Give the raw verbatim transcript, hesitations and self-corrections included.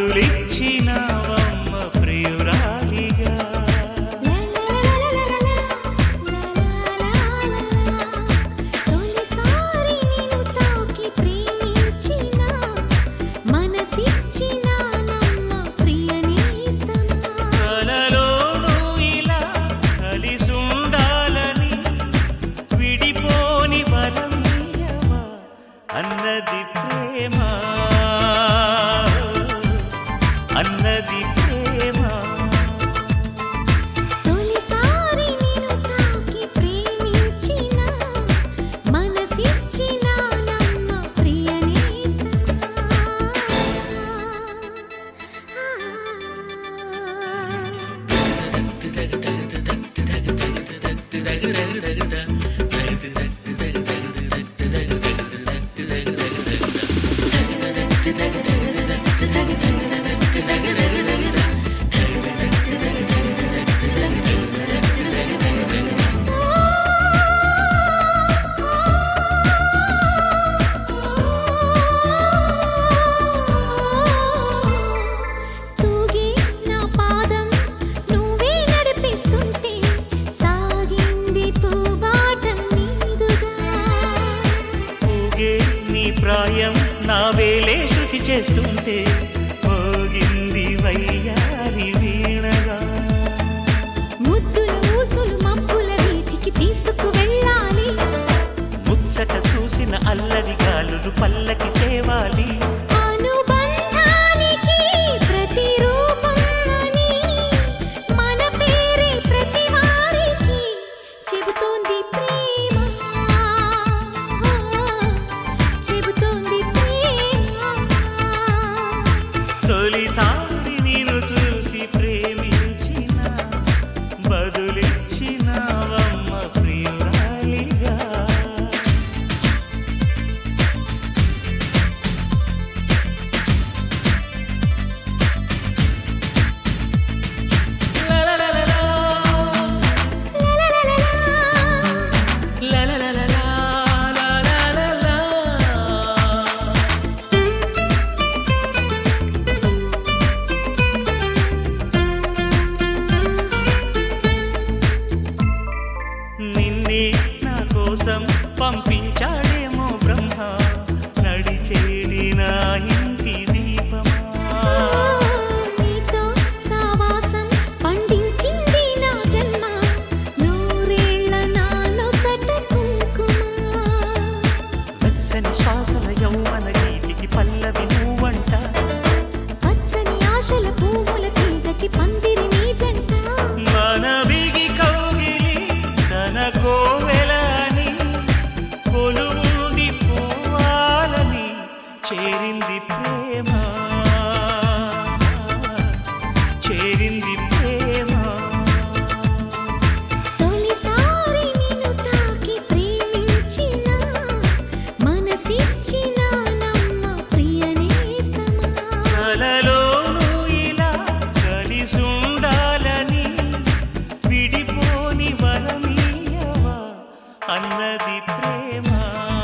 బదులిచ్చినావమ్మ ప్రియురాలిగా. అన్నది ప్రేమ అన్నది ప్రేమ తొలిసారి నిన్ను తాకి ప్రేమించిన మనసిచ్చిన నమ్మ ప్రియ నేస్తమా. తూగే నా పాదం నువ్వే నడిపిస్తుంటే సాగింది పూబాటం నీదుగా. ఊగే నీ ప్రాయం నా వేలే శృతి చేస్తుంటే మోగింది వయ్యారి వీణగా. ముద్దుల ఊసులు మబ్బుల వీధికి తీసుకు వెళ్ళాలి. ముచ్చట చూసిన అల్లరి గాలులు పల్లకి తేవాలి. అనుబంధానికి ప్రతిరూపం అని మన పేరే ప్రతి వారికి చెబుతోంది ప్రేమ చెబుతోంది ప్రేమ. తొలిసారి నేను చూసి ప్రేమించిన బదులిచ్చినావమ్మ ప్రియురాలిగా. నిన్నే నా కోసం పంపించాడేమో బ్రహ్మ, నడిచేడి నా ఇంటి దీపమా. నీతో సావాసం పండించింది నా జన్మ, నూరేళ్ల నా నొసట కుంకుమ. వెచ్చని శ్వాసల యౌవన గీతికి పల్లవి నువ్వంట, పచ్చని ఆశల పువ్వుల తీగకి పందిరి నీ జంట. మనవిగి కౌగిలి తన కోవెలని కొలువుండి పోవాలని చేరింది ప్రేమ చేరింది ప్రేమ. తొలిసారి నిన్ను తాకి ప్రేమించిన మనసిచ్చిన నమ్మ ప్రియ నేస్తమా. కలలోనూ ఇలా కలిసుండాలని విడిపోని వరమీయవా అన్నది ప్రేమ.